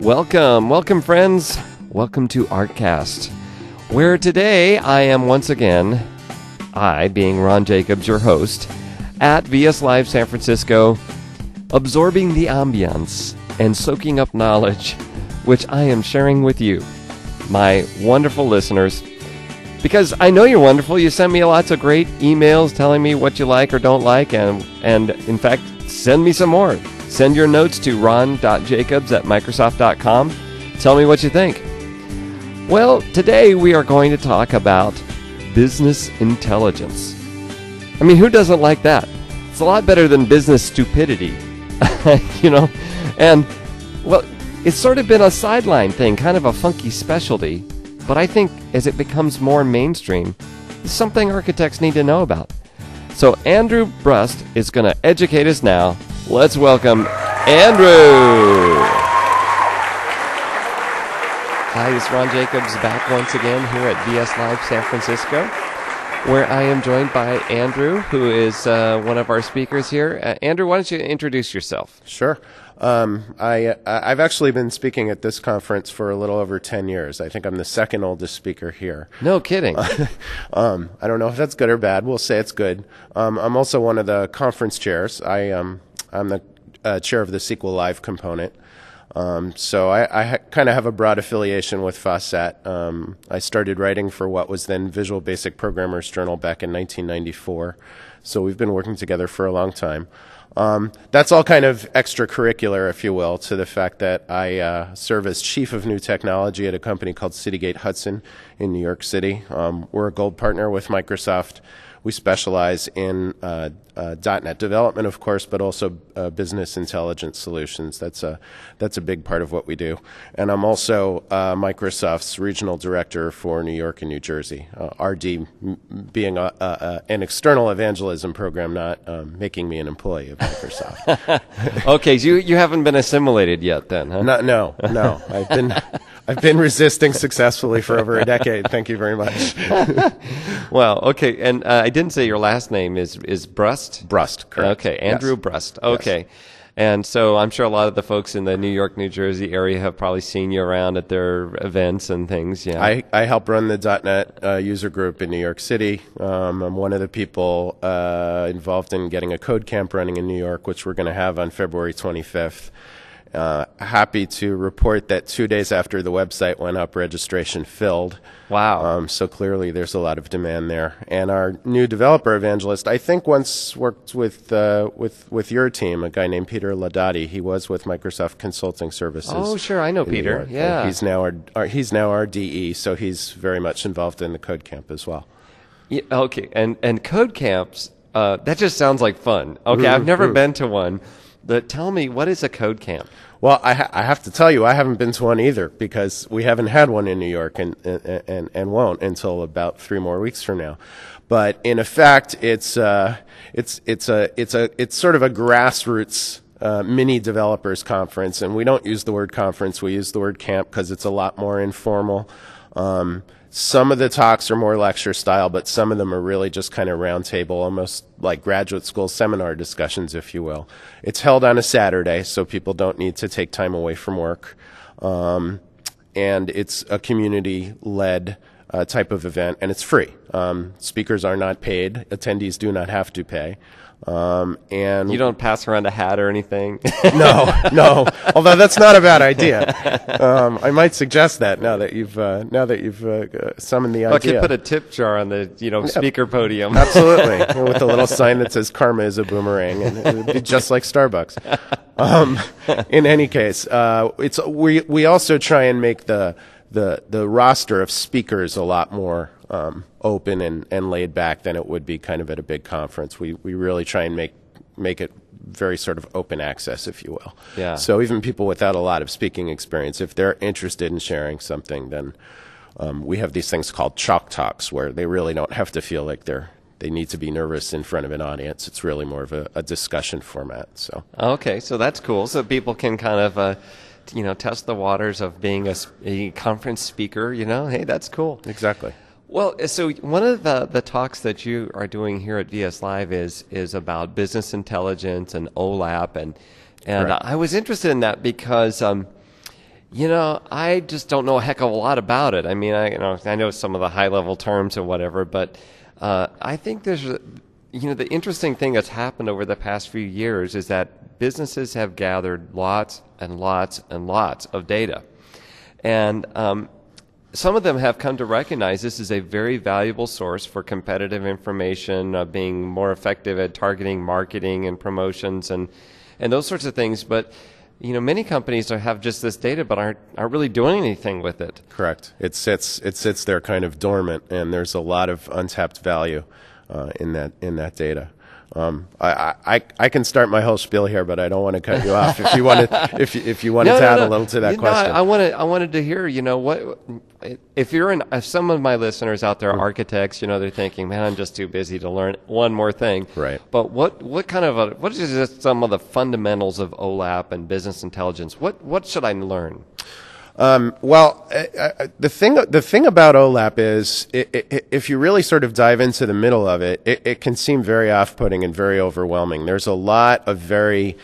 Welcome friends. Welcome to ArtCast, where today I am once again, I being Ron Jacobs, your host, at VS Live San Francisco, absorbing the ambience and soaking up knowledge, which I am sharing with you, my wonderful listeners. Because I know you're wonderful. You send me lots of great emails telling me what you like or don't like, and in fact, send me some more. Send your notes to ron.jacobs@microsoft.com. Tell me what you think. Well, today we are going to talk about business intelligence. I mean, who doesn't like that? It's a lot better than business stupidity, you know? And, well, it's sort of been a sideline thing, kind of a funky specialty. But I think as it becomes more mainstream, it's something architects need to know about. So Andrew Brust is going to educate us now. Let's welcome Andrew. Hi, this is Ron Jacobs back once again here at VS Live San Francisco, where I am joined by Andrew, who is one of our speakers here. Andrew, why don't you introduce yourself? Sure. I've actually been speaking at this conference for a little over 10 years. I think I'm the second oldest speaker here. No kidding. I don't know if that's good or bad. We'll say it's good. I'm also one of the conference chairs. I'm the chair of the SQL Live component. So I kind of have a broad affiliation with FOSSAT. I started writing for what was then Visual Basic Programmers Journal back in 1994. So we've been working together for a long time. That's all kind of extracurricular, if you will, to the fact that I serve as Chief of New Technology at a company called Citygate Hudson in New York City. We're a gold partner with Microsoft. We specialize in .NET development, of course, but also business intelligence solutions. That's a big part of what we do. And I'm also Microsoft's regional director for New York and New Jersey. RD being an external evangelism program, not making me an employee of Microsoft. Okay, so you haven't been assimilated yet, then, huh? No. I've been resisting successfully for over a decade. Thank you very much. Well, okay, and I didn't say your last name is Brust? Brust, correct. Okay, Andrew Yes. Brust. Okay. Yes. And so I'm sure a lot of the folks in the New York, New Jersey area have probably seen you around at their events and things. Yeah. I help run the .NET user group in New York City. I'm one of the people involved in getting a code camp running in New York, which we're going to have on February 25th. Happy to report that 2 days after the website went up, registration filled. Wow. So clearly there's a lot of demand there. And our new developer evangelist, I think once worked with your team, a guy named Peter Ladati. He was with Microsoft Consulting Services. Oh, sure. I know Peter. Yeah. And he's now our DE, so he's very much involved in the code camp as well. Yeah, okay. And code camps, that just sounds like fun. Okay. I've never been to one. But tell me, what is a code camp? Well, I have to tell you, I haven't been to one either because we haven't had one in New York and won't until about 3 more weeks from now. But in effect, it's sort of a grassroots mini developers conference, and we don't use the word conference, we use the word camp because it's a lot more informal. Some of the talks are more lecture style, but some of them are really just kind of round table, almost like graduate school seminar discussions, if you will. It's held on a Saturday, so people don't need to take time away from work. And it's a community-led type of event, and it's free. Speakers are not paid. Attendees do not have to pay. And you don't pass around a hat or anything? No. Although that's not a bad idea. I might suggest that now that you've summoned the idea. I could put a tip jar on the speaker podium. Absolutely, with a little sign that says "Karma is a boomerang," and it would be just like Starbucks. In any case, we also try and make the roster of speakers a lot more open and laid back than it would be kind of at a big conference. We really try and make it very sort of open access, if you will. Yeah. So even people without a lot of speaking experience, if they're interested in sharing something, then we have these things called chalk talks where they really don't have to feel like they need to be nervous in front of an audience. It's really more of a discussion format. So. Okay, so that's cool. So people can kind of test the waters of being a conference speaker. Hey, that's cool. Exactly. Well, so one of the talks that you are doing here at VS Live is about business intelligence and OLAP, and Right. I was interested in that because I just don't know a heck of a lot about it. I mean, I know some of the high level terms or whatever, but I think the interesting thing that's happened over the past few years is that businesses have gathered lots and lots and lots of data, and some of them have come to recognize this is a very valuable source for competitive information, being more effective at targeting marketing and promotions and those sorts of things. But many companies have just this data, but aren't really doing anything with it. Correct. It sits there kind of dormant, and there's a lot of untapped value in that data. I can start my whole spiel here, but I don't want to cut you off. If you wanted to add a little to that question, I wanted to hear. If some of my listeners out there are architects, they're thinking, man, I'm just too busy to learn one more thing. Right. But what is just some of the fundamentals of OLAP and business intelligence? What should I learn? The thing about OLAP is, if you really sort of dive into the middle of it, it can seem very off-putting and very overwhelming. There's a lot of very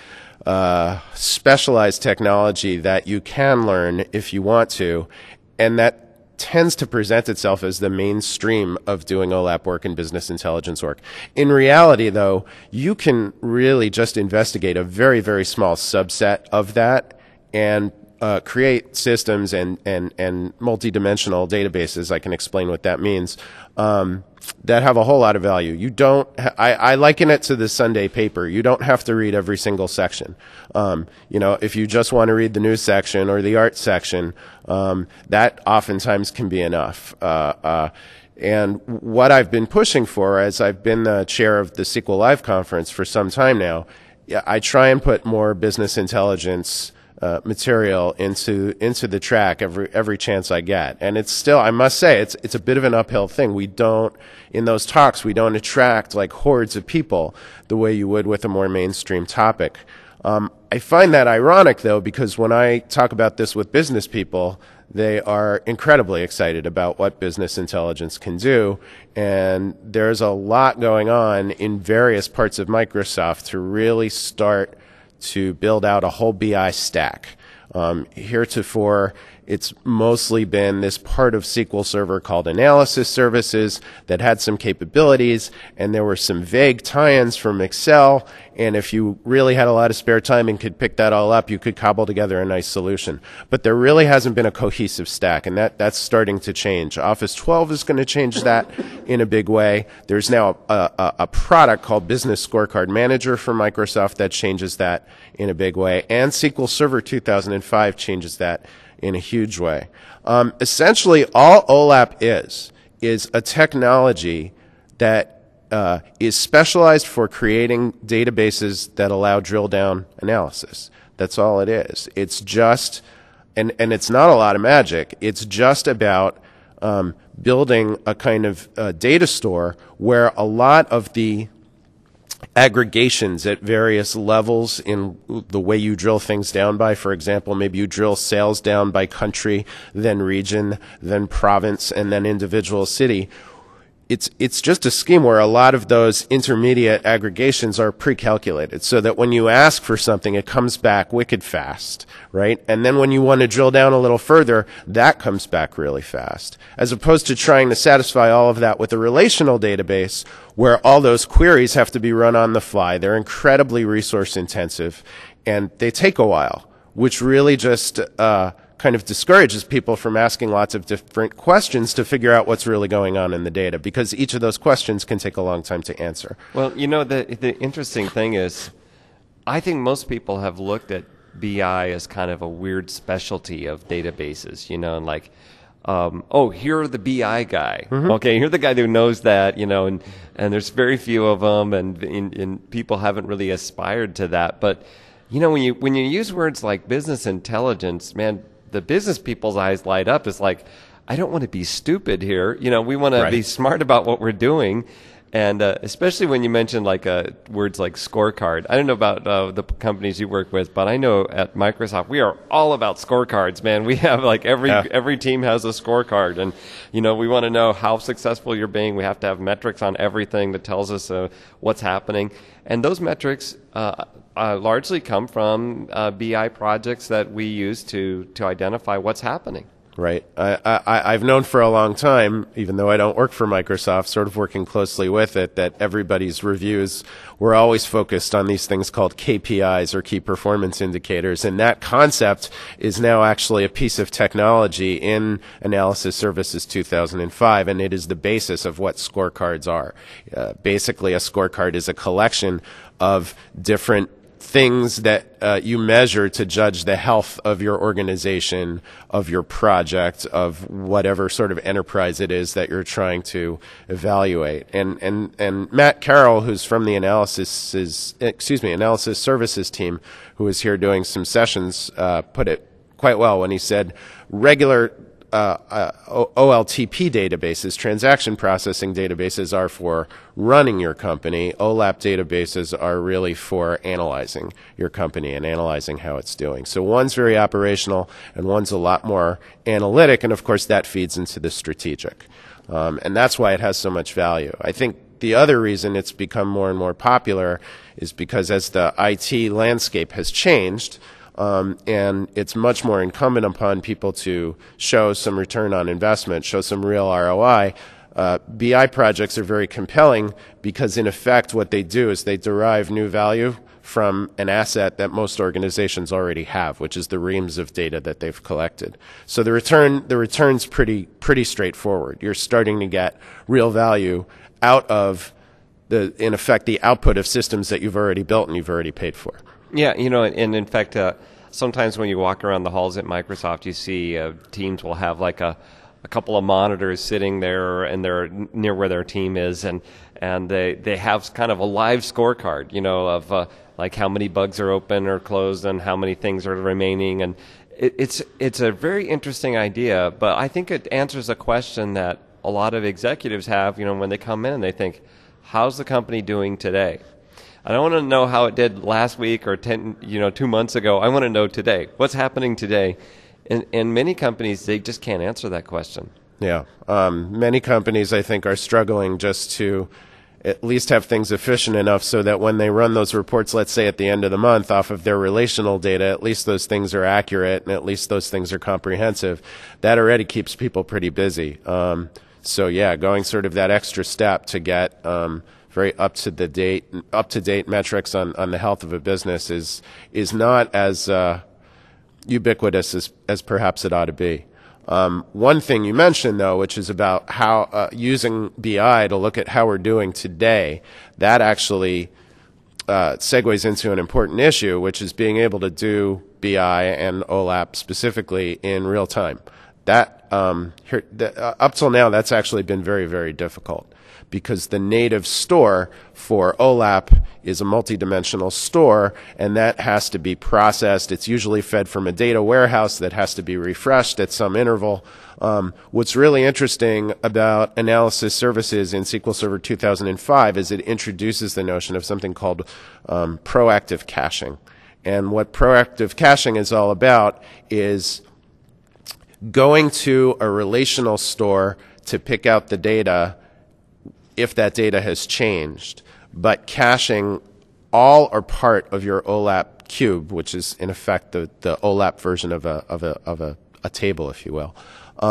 specialized technology that you can learn if you want to, and that tends to present itself as the mainstream of doing OLAP work and business intelligence work. In reality, though, you can really just investigate a very, very small subset of that and create systems and multidimensional databases. I can explain what that means. That have a whole lot of value. You don't. I liken it to the Sunday paper. You don't have to read every single section. If you just want to read the news section or the art section, that oftentimes can be enough. And what I've been pushing for, as I've been the chair of the SQL Live conference for some time now, I try and put more business intelligence material into the track every chance I get. And it's still, I must say, it's a bit of an uphill thing. In those talks, we don't attract like hordes of people the way you would with a more mainstream topic. I find that ironic, though, because when I talk about this with business people, they are incredibly excited about what business intelligence can do. And there's a lot going on in various parts of Microsoft to really start to build out a whole BI stack. Heretofore, it's mostly been this part of SQL Server called Analysis Services that had some capabilities, and there were some vague tie-ins from Excel, and if you really had a lot of spare time and could pick that all up, you could cobble together a nice solution. But there really hasn't been a cohesive stack, and that's starting to change. Office 12 is going to change that in a big way. There's now a product called Business Scorecard Manager for Microsoft that changes that in a big way, and SQL Server 2005 changes that in a huge way. Essentially, all OLAP is a technology that is specialized for creating databases that allow drill-down analysis. That's all it is. It's just, and it's not a lot of magic, it's just about building a kind of data store where a lot of the aggregations at various levels in the way you drill things down by. For example, maybe you drill sales down by country, then region, then province, and then individual city. It's just a scheme where a lot of those intermediate aggregations are pre-calculated so that when you ask for something, it comes back wicked fast, right? And then when you want to drill down a little further, that comes back really fast, as opposed to trying to satisfy all of that with a relational database where all those queries have to be run on the fly. They're incredibly resource intensive, and they take a while, which really just kind of discourages people from asking lots of different questions to figure out what's really going on in the data, because each of those questions can take a long time to answer. Well, the interesting thing is, I think most people have looked at BI as kind of a weird specialty of databases, and like, you're the BI guy. Mm-hmm. Okay, you're the guy who knows that, and there's very few of them, and people haven't really aspired to that. But, when you use words like business intelligence, man, the business people's eyes light up. It's like, I don't want to be stupid here. We want to be smart about what we're doing. And especially when you mention like words like scorecard. I don't know about the companies you work with, but I know at Microsoft we are all about scorecards, man. We have like every team has a scorecard, and we want to know how successful you're being. We have to have metrics on everything that tells us what's happening, and those metrics largely come from BI projects that we use to identify what's happening. Right. I've known for a long time, even though I don't work for Microsoft, sort of working closely with it, that everybody's reviews were always focused on these things called KPIs, or key performance indicators. And that concept is now actually a piece of technology in Analysis Services 2005, and it is the basis of what scorecards are. Basically, a scorecard is a collection of different things that you measure to judge the health of your organization, of your project, of whatever sort of enterprise it is that you're trying to evaluate. And Matt Carroll, who's from the Analysis Services team, who was here doing some sessions, put it quite well when he said regular OLTP databases, transaction processing databases, are for running your company. OLAP databases are really for analyzing your company and analyzing how it's doing. So one's very operational and one's a lot more analytic, and of course that feeds into the strategic. And that's why it has so much value. I think the other reason it's become more and more popular is because as the IT landscape has changed, and it's much more incumbent upon people to show some return on investment, show some real ROI. BI projects are very compelling because, in effect, what they do is they derive new value from an asset that most organizations already have, which is the reams of data that they've collected. So the return's pretty straightforward. You're starting to get real value out of in effect, the output of systems that you've already built and you've already paid for. Yeah, and in fact, sometimes when you walk around the halls at Microsoft, you see teams will have like a couple of monitors sitting there, and they're near where their team is, and they have kind of a live scorecard, of like how many bugs are open or closed and how many things are remaining, and it's a very interesting idea, but I think it answers a question that a lot of executives have, when they come in and they think, how's the company doing today? I don't want to know how it did last week or 2 months ago. I want to know today. What's happening today? And many companies, they just can't answer that question. Yeah. Many companies, I think, are struggling just to at least have things efficient enough so that when they run those reports, let's say at the end of the month, off of their relational data, at least those things are accurate and at least those things are comprehensive. That already keeps people pretty busy. So yeah, going sort of that extra step to get very up to date metrics on the health of a business is not as ubiquitous as perhaps it ought to be. One thing you mentioned, though, which is about how using BI to look at how we're doing today, that actually segues into an important issue, which is being able to do BI and OLAP specifically in real time. That up till now, that's actually been very, very difficult, because the native store for OLAP is a multidimensional store, and that has to be processed. It's usually fed from a data warehouse that has to be refreshed at some interval. What's really interesting about Analysis Services in SQL Server 2005 is it introduces the notion of something called proactive caching. And what proactive caching is all about is going to a relational store to pick out the data if that data has changed, but caching all or part of your OLAP cube, which is in effect the OLAP version of a table, if you will,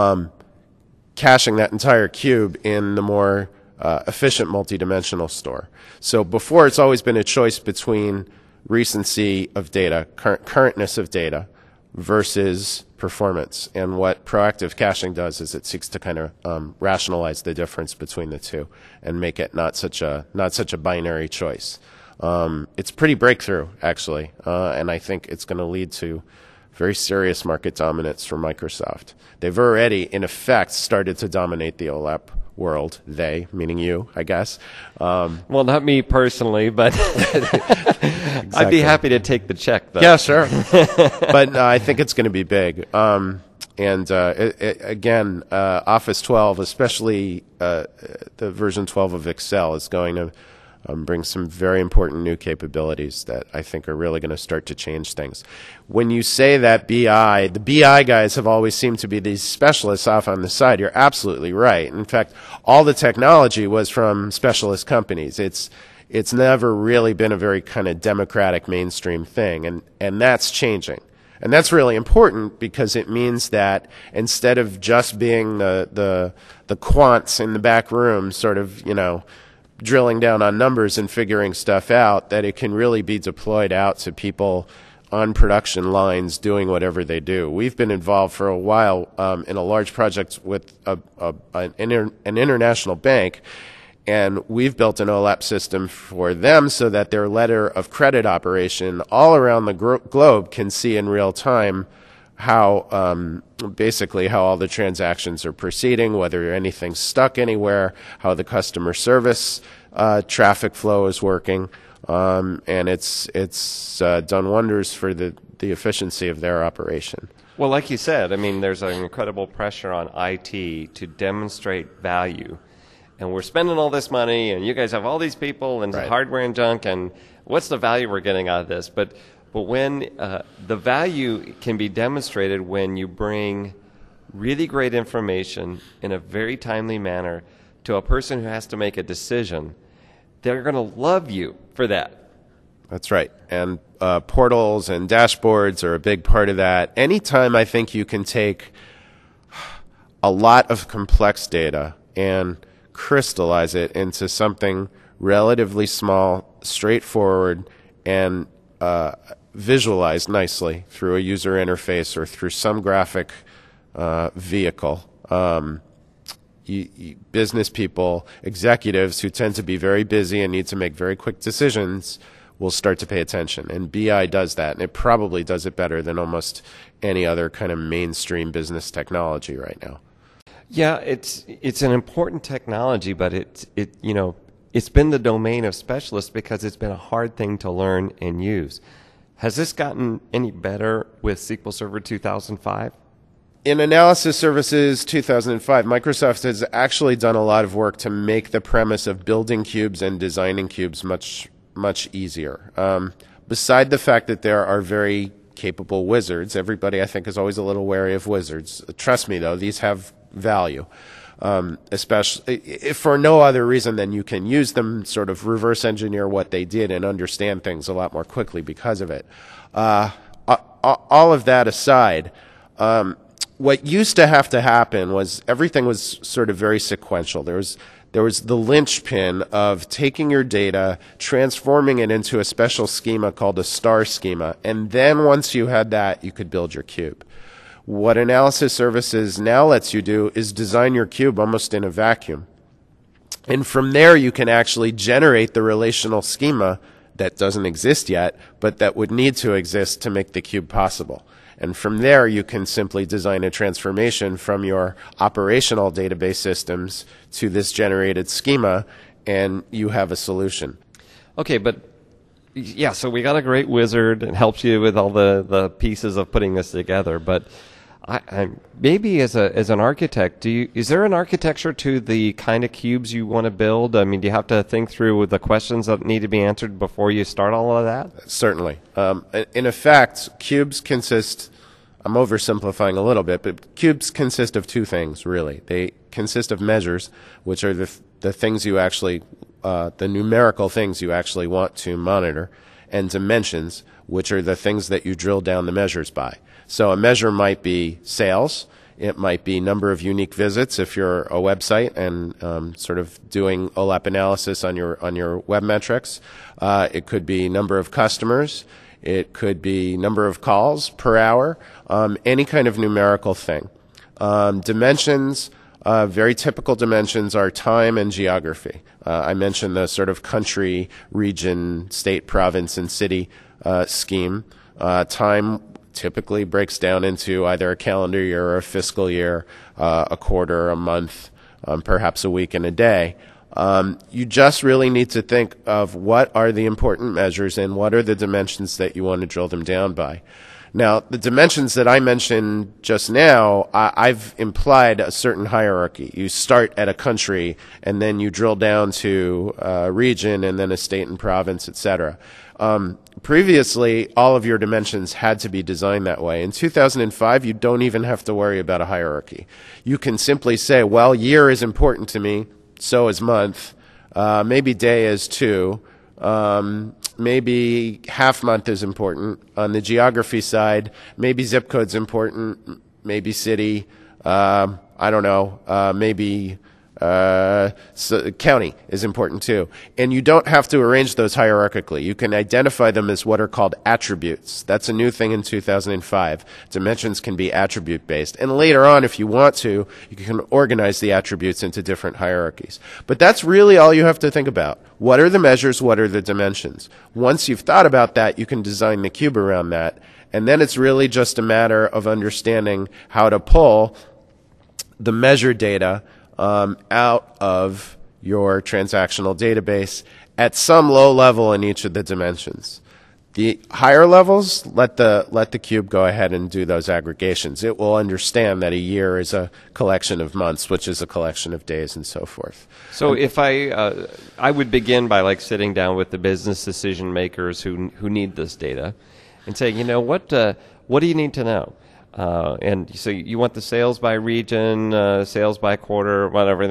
caching that entire cube in the more efficient multidimensional store. So before, it's always been a choice between recency of data, currentness of data, versus performance. And what proactive caching does is it seeks to kind of rationalize the difference between the two and make it not such a binary choice. It's pretty breakthrough, actually, and I think it's going to lead to very serious market dominance for Microsoft. They've already, in effect, started to dominate the OLAP world. They, meaning you, I guess. Well, not me personally, but Exactly. I'd be happy to take the check, though. Yeah, sure. But I think it's going to be big. Again, Office 12, especially the version 12 of Excel, is going to bring some very important new capabilities that I think are really going to start to change things. When you say that BI, the BI guys have always seemed to be these specialists off on the side. You're absolutely right. In fact, all the technology was from specialist companies. It's never really been a very kind of democratic mainstream thing, and that's changing. And that's really important because it means that instead of just being the quants in the back room sort of, drilling down on numbers and figuring stuff out, that it can really be deployed out to people on production lines doing whatever they do. We've been involved for a while in a large project with an international bank, and we've built an OLAP system for them so that their letter of credit operation all around the globe can see in real time how basically how all the transactions are proceeding, whether anything's stuck anywhere, how the customer service traffic flow is working, and it's done wonders for the efficiency of their operation. Well, like you said, I mean, there's an incredible pressure on IT to demonstrate value. And we're spending all this money, and you guys have all these people and Right. hardware and junk, and what's the value we're getting out of this? But when the value can be demonstrated when you bring really great information in a very timely manner to a person who has to make a decision, they're going to love you for that. That's right. And portals and dashboards are a big part of that. Anytime I think you can take a lot of complex data and crystallize it into something relatively small, straightforward, and visualized nicely through a user interface or through some graphic vehicle. Business people, executives who tend to be very busy and need to make very quick decisions will start to pay attention. And BI does that, and it probably does it better than almost any other kind of mainstream business technology right now. Yeah, it's an important technology, but it's been the domain of specialists because it's been a hard thing to learn and use. Has this gotten any better with SQL Server 2005? In Analysis Services 2005, Microsoft has actually done a lot of work to make the premise of building cubes and designing cubes much, much easier. Beside the fact that there are very capable wizards, everybody I think is always a little wary of wizards. Trust me though, these have value. Especially if for no other reason than you can use them, sort of reverse engineer what they did and understand things a lot more quickly because of it. All of that aside, what used to have to happen was everything was sort of very sequential. There was the linchpin of taking your data, transforming it into a special schema called a star schema, and then once you had that, you could build your cube. What Analysis Services now lets you do is design your cube almost in a vacuum. And from there, you can actually generate the relational schema that doesn't exist yet, but that would need to exist to make the cube possible. And from there, you can simply design a transformation from your operational database systems to this generated schema, and you have a solution. Okay, but yeah, so we got a great wizard and helps you with all the pieces of putting this together. But I maybe as an architect, is there an architecture to the kind of cubes you want to build? I mean, do you have to think through the questions that need to be answered before you start all of that? Certainly. In effect, cubes consist, I'm oversimplifying a little bit, but cubes consist of two things, really. They consist of measures, which are the things you actually, the numerical things you actually want to monitor, and dimensions, which are the things that you drill down the measures by. So a measure might be sales. It might be number of unique visits if you're a website and sort of doing OLAP analysis on your web metrics. It could be number of customers. It could be number of calls per hour. Any kind of numerical thing. Dimensions, very typical dimensions are time and geography. I mentioned the sort of country, region, state, province, and city scheme. Time typically breaks down into either a calendar year or a fiscal year, a quarter, a month, perhaps a week and a day. You just really need to think of what are the important measures and what are the dimensions that you want to drill them down by. Now, the dimensions that I mentioned just now, I've implied a certain hierarchy. You start at a country, and then you drill down to a region, and then a state and province, etc. Previously, all of your dimensions had to be designed that way. In 2005, you don't even have to worry about a hierarchy. You can simply say, well, year is important to me, so is month, maybe day is too. Maybe half month is important. On the geography side, maybe zip code's important, maybe city, I don't know, maybe county is important too. And you don't have to arrange those hierarchically. You can identify them as what are called attributes. That's a new thing in 2005. Dimensions can be attribute based. And later on, if you want to, you can organize the attributes into different hierarchies. But that's really all you have to think about. What are the measures? What are the dimensions? Once you've thought about that, you can design the cube around that. And then it's really just a matter of understanding how to pull the measure data out of your transactional database at some low level in each of the dimensions. The higher levels, let the cube go ahead and do those aggregations. It will understand that a year is a collection of months, which is a collection of days, and so forth. So if I would begin by like sitting down with the business decision makers who need this data, and saying, you know, what do you need to know? And so you want the sales by region, sales by quarter, whatever.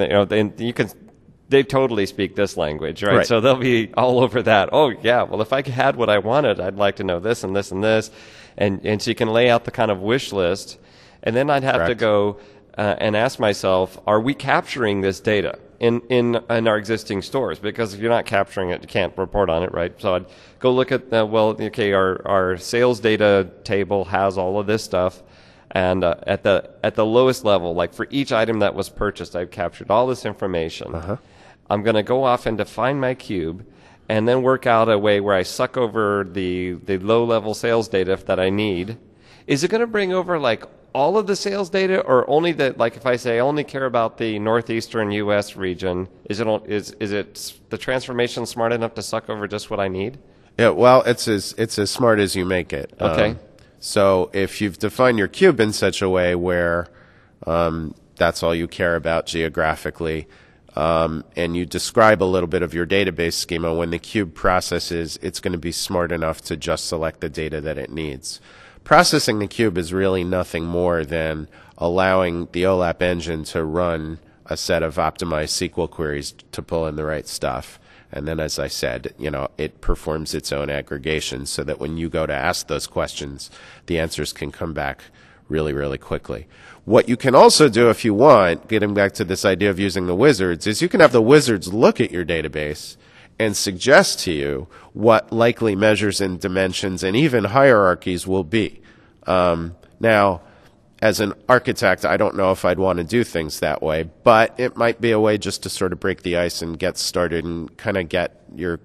They totally speak this language, right? So they'll be all over that. Oh, yeah, well, if I had what I wanted, I'd like to know this and this and this. And so you can lay out the kind of wish list. And then I'd have to go and ask myself, are we capturing this data in our existing stores? Because if you're not capturing it, you can't report on it, right? So I'd go look at, our sales data table has all of this stuff. And at the lowest level, like for each item that was purchased, I've captured all this information. I'm going to go off and define my cube, and then work out a way where I suck over the low-level sales data that I need. Is it going to bring over like all of the sales data, or only the, like if I say I only care about the northeastern U.S. region, is the transformation smart enough to suck over just what I need? Yeah, well, it's as smart as you make it. Okay. So if you've defined your cube in such a way where that's all you care about geographically, and you describe a little bit of your database schema, when the cube processes, it's going to be smart enough to just select the data that it needs. Processing the cube is really nothing more than allowing the OLAP engine to run a set of optimized SQL queries to pull in the right stuff. And then, as I said, it performs its own aggregation so that when you go to ask those questions, the answers can come back really, really quickly. What you can also do if you want, getting back to this idea of using the wizards, is you can have the wizards look at your database and suggest to you what likely measures and dimensions and even hierarchies will be. Now, as an architect, I don't know if I'd want to do things that way, but it might be a way just to sort of break the ice and get started and kind of get your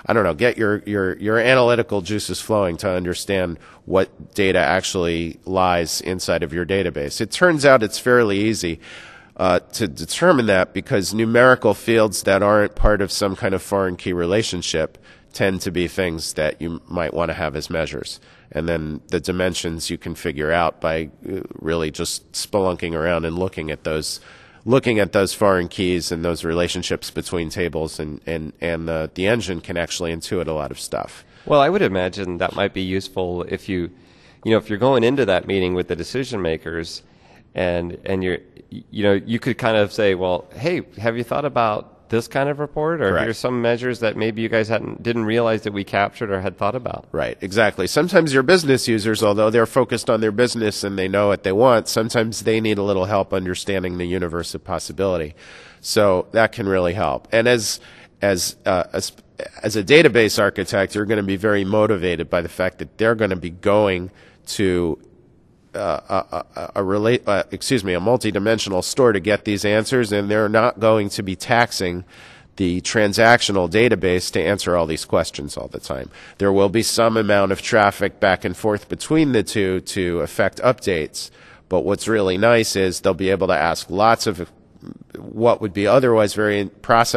analytical juices flowing to understand what data actually lies inside of your database. It turns out it's fairly easy to determine that, because numerical fields that aren't part of some kind of foreign key relationship tend to be things that you might want to have as measures. And then the dimensions you can figure out by really just spelunking around and looking at those foreign keys and those relationships between tables, and the engine can actually intuit a lot of stuff. Well, I would imagine that might be useful if if you're going into that meeting with the decision makers, and you could kind of say, well, hey, have you thought about this kind of report, or Correct. Here's some measures that maybe you guys didn't realize that we captured or had thought about. Right, exactly. Sometimes your business users, although they're focused on their business and they know what they want, sometimes they need a little help understanding the universe of possibility. So that can really help. And as a database architect, you're going to be very motivated by the fact that they're going to be going to a multidimensional store to get these answers, and they're not going to be taxing the transactional database to answer all these questions all the time. There will be some amount of traffic back and forth between the two to affect updates, but what's really nice is they'll be able to ask lots of what would be otherwise very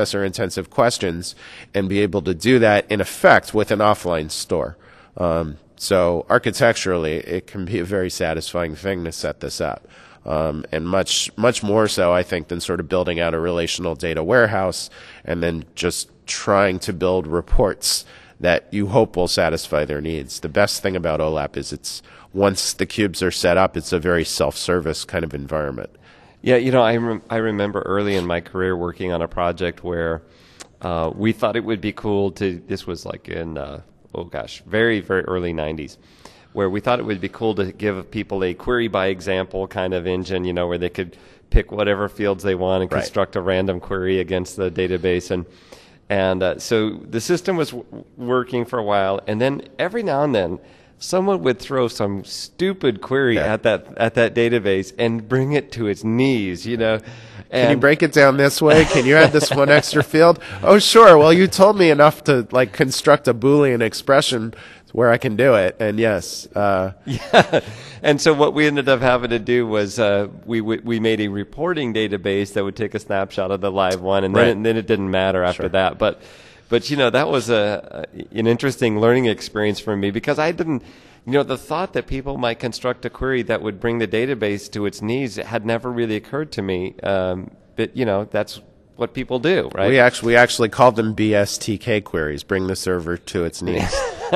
processor-intensive questions and be able to do that, in effect, with an offline store. So architecturally, it can be a very satisfying thing to set this up. And much more so, I think, than sort of building out a relational data warehouse and then just trying to build reports that you hope will satisfy their needs. The best thing about OLAP is it's once the cubes are set up, it's a very self-service kind of environment. Yeah, I remember early in my career working on a project where we thought it would be cool to, this was like in, very, very early 90s, where we thought it would be cool to give people a query by example kind of engine, where they could pick whatever fields they want and construct a random query against the database. And so the system was working for a while, and then every now and then someone would throw some stupid query at that database and bring it to its knees, And can you break it down this way? Can you add this one extra field? Oh, sure. Well, you told me enough to construct a Boolean expression where I can do it, and yes. Yeah. And so what we ended up having to do was we made a reporting database that would take a snapshot of the live one, and then it didn't matter after that. But that was an interesting learning experience for me, because I didn't, the thought that people might construct a query that would bring the database to its knees had never really occurred to me. But that's what people do, right? We actually called them BSTK queries, bring the server to its knees.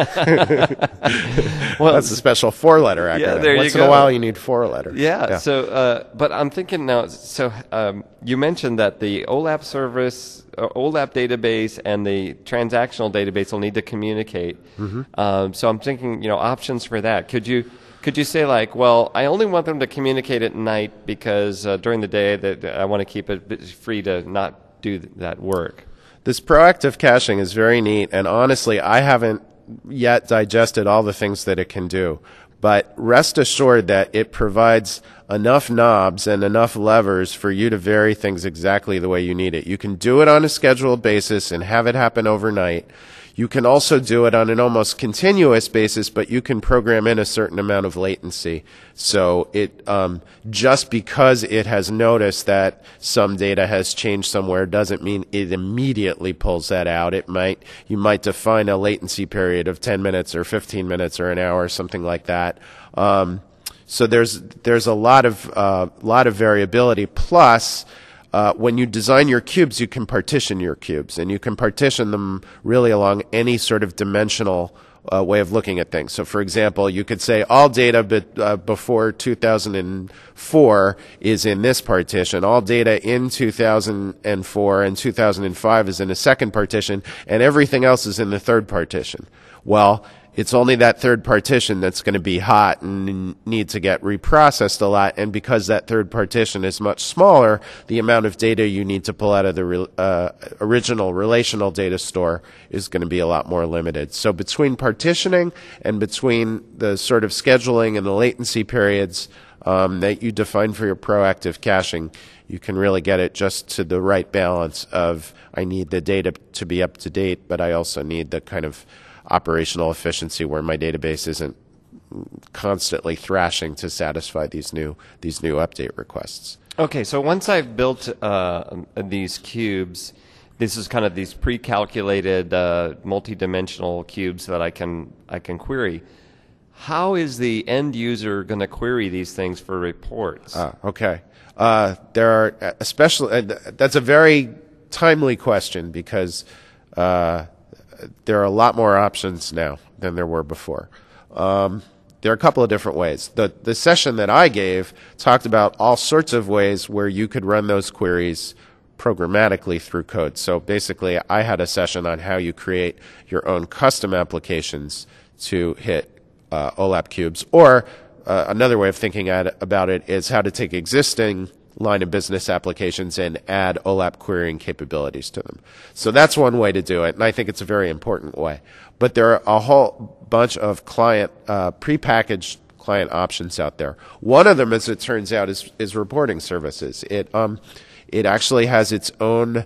Well, that's a special 4-letter acronym. Yeah, there Once you go. in a while, you need 4 letters. Yeah. So, but I'm thinking now. So, you mentioned that the OLAP service, OLAP database, and the transactional database will need to communicate. Mm-hmm. So, I'm thinking, options for that. Could you say well, I only want them to communicate at night because during the day that I want to keep it free to not do that work. This proactive caching is very neat, and honestly, I haven't yet digested all the things that it can do. But rest assured that it provides enough knobs and enough levers for you to vary things exactly the way you need it. You can do it on a scheduled basis and have it happen overnight. You can also do it on an almost continuous basis, but you can program in a certain amount of latency. So it just because it has noticed that some data has changed somewhere doesn't mean it immediately pulls that out. You might define a latency period of 10 minutes or 15 minutes or an hour or something like that. So there's a lot of variability. Plus, when you design your cubes, you can partition your cubes, and you can partition them really along any sort of dimensional way of looking at things. So, for example, you could say all data before 2004 is in this partition, all data in 2004 and 2005 is in a second partition, and everything else is in the third partition. Well, it's only that third partition that's going to be hot and need to get reprocessed a lot. And because that third partition is much smaller, the amount of data you need to pull out of the original relational data store is going to be a lot more limited. So between partitioning and between the sort of scheduling and the latency periods that you define for your proactive caching, you can really get it just to the right balance of I need the data to be up to date, but I also need the kind of operational efficiency where my database isn't constantly thrashing to satisfy these new update requests. Okay, so once I've built these cubes, this is kind of these pre-calculated multi-dimensional cubes that I can query. How is the end user going to query these things for reports? Okay, there are especially that's a very timely question because there are a lot more options now than there were before. There are a couple of different ways. The session that I gave talked about all sorts of ways where you could run those queries programmatically through code. So basically, I had a session on how you create your own custom applications to hit OLAP cubes. Or another way of thinking about it is how to take existing line of business applications and add OLAP querying capabilities to them. So that's one way to do it, and I think it's a very important way. But there are a whole bunch of prepackaged client options out there. One of them, as it turns out, is reporting services. It actually has its own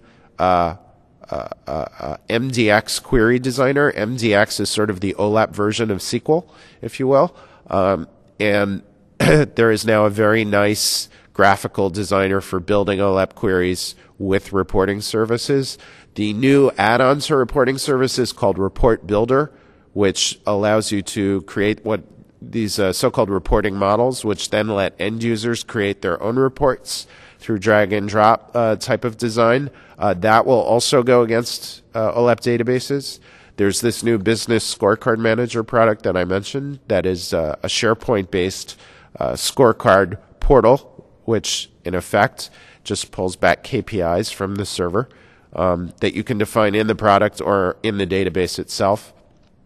MDX query designer. MDX is sort of the OLAP version of SQL, if you will. And there is now a very nice graphical designer for building OLAP queries with reporting services. The new add-on to reporting services called Report Builder, which allows you to create what these so-called reporting models, which then let end users create their own reports through drag and drop type of design. That will also go against OLAP databases. There's this new business scorecard manager product that I mentioned that is a SharePoint-based scorecard portal, which in effect just pulls back KPIs from the server that you can define in the product or in the database itself.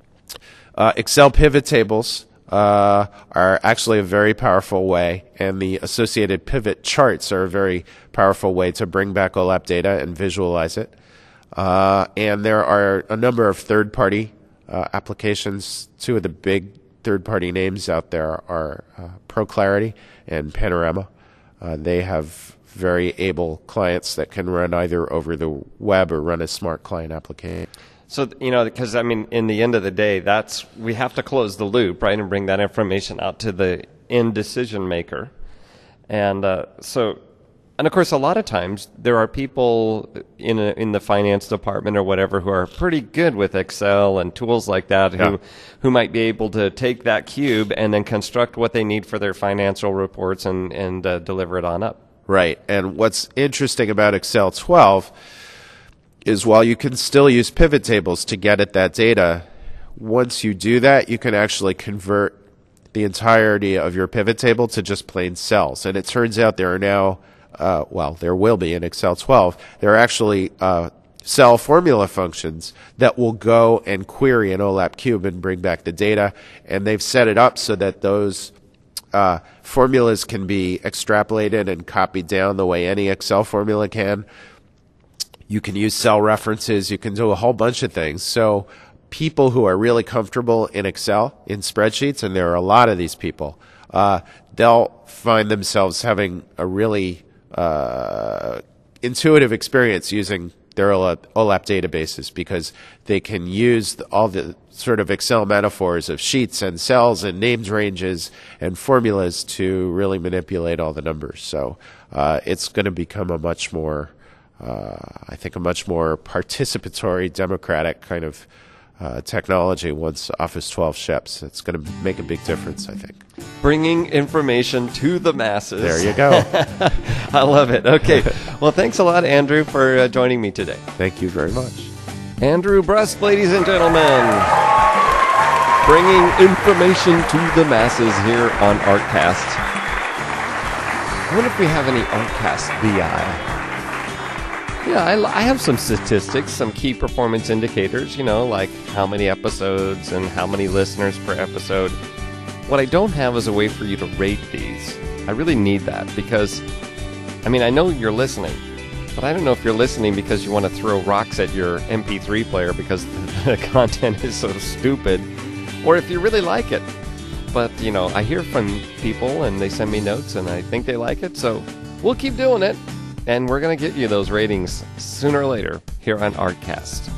Excel pivot tables are actually a very powerful way, and the associated pivot charts are a very powerful way to bring back OLAP data and visualize it. And there are a number of third-party applications. Two of the big third-party names out there are ProClarity and Panorama. They have very able clients that can run either over the web or run a smart client application. So, because, in the end of the day, we have to close the loop, right, and bring that information out to the end decision maker. And and of course, a lot of times there are people in the finance department or whatever who are pretty good with Excel and tools like that who might be able to take that cube and then construct what they need for their financial reports and deliver it on up. Right. And what's interesting about Excel 12 is while you can still use pivot tables to get at that data, once you do that, you can actually convert the entirety of your pivot table to just plain cells. And it turns out there are now there will be in Excel 12, there are actually cell formula functions that will go and query an OLAP cube and bring back the data. And they've set it up so that those formulas can be extrapolated and copied down the way any Excel formula can. You can use cell references. You can do a whole bunch of things. So people who are really comfortable in Excel, in spreadsheets, and there are a lot of these people, they'll find themselves having a really intuitive experience using their OLAP databases because they can use all the sort of Excel metaphors of sheets and cells and named ranges and formulas to really manipulate all the numbers. So it's going to become a much more participatory, democratic kind of technology once Office 12 ships. It's going to make a big difference, I think. Bringing information to the masses. There you go. I love it. Okay. Well, thanks a lot, Andrew, for joining me today. Thank you very much. Andrew Brust, ladies and gentlemen. Bringing information to the masses here on ArtCast. I wonder if we have any ArtCast VI. Yeah, I have some statistics, some key performance indicators, like how many episodes and how many listeners per episode. What I don't have is a way for you to rate these. I really need that because, I know you're listening, but I don't know if you're listening because you want to throw rocks at your MP3 player because the content is so stupid, or if you really like it. But, I hear from people and they send me notes and I think they like it, so we'll keep doing it. And we're going to get you those ratings sooner or later here on ArtCast.